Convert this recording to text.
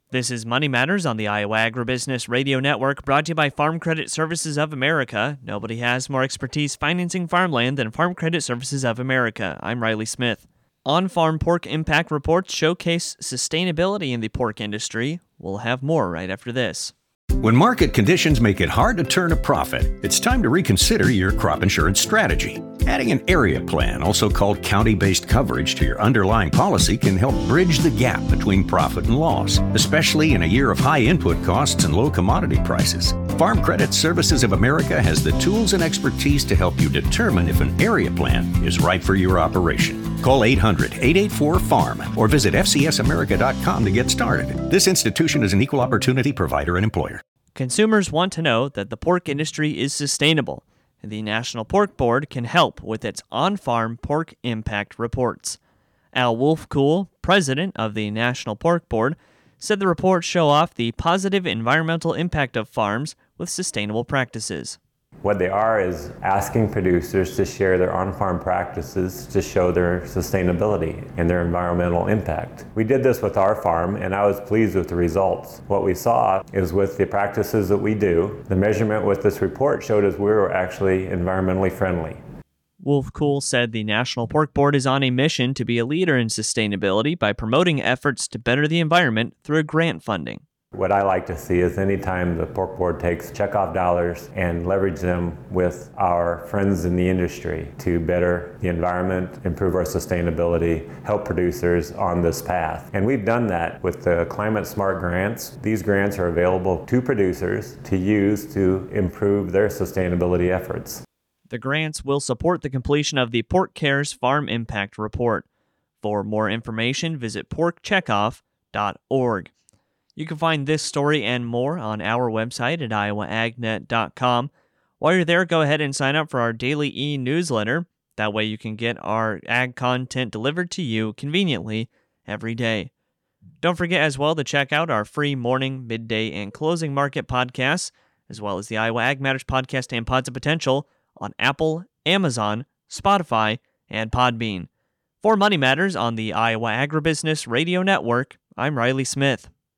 This is Money Matters on the Iowa Agribusiness Radio Network, brought to you by Farm Credit Services of America. Nobody has more expertise financing farmland than Farm Credit Services of America. I'm Riley Smith. On-farm pork impact reports showcase sustainability in the pork industry. We'll have more right after this. When market conditions make it hard to turn a profit, it's time to reconsider your crop insurance strategy. Adding an area plan, also called county-based coverage, to your underlying policy can help bridge the gap between profit and loss, especially in a year of high input costs and low commodity prices. Farm Credit Services of America has the tools and expertise to help you determine if an area plan is right for your operation. Call 800-884-FARM or visit fcsamerica.com to get started. This institution is an equal opportunity provider and employer. Consumers want to know that the pork industry is sustainable, and the National Pork Board can help with its on-farm pork impact reports. Al Wolfkuhl, president of the National Pork Board, said the reports show off the positive environmental impact of farms with sustainable practices. What they are is asking producers to share their on-farm practices to show their sustainability and their environmental impact. We did this with our farm, and I was pleased with the results. What we saw is with the practices that we do, the measurement with this report showed us we were actually environmentally friendly. Wolfkuhl said the National Pork Board is on a mission to be a leader in sustainability by promoting efforts to better the environment through grant funding. What I like to see is anytime the Pork Board takes checkoff dollars and leverage them with our friends in the industry to better the environment, improve our sustainability, help producers on this path. And we've done that with the Climate Smart grants. These grants are available to producers to use to improve their sustainability efforts. The grants will support the completion of the Pork Cares Farm Impact Report. For more information, visit porkcheckoff.org. You can find this story and more on our website at iowaagnet.com. While you're there, go ahead and sign up for our daily e-newsletter. That way you can get our ag content delivered to you conveniently every day. Don't forget as well to check out our free morning, midday, and closing market podcasts, as well as the Iowa Ag Matters podcast and Pods of Potential on Apple, Amazon, Spotify, and Podbean. For Money Matters on the Iowa Agribusiness Radio Network, I'm Riley Smith.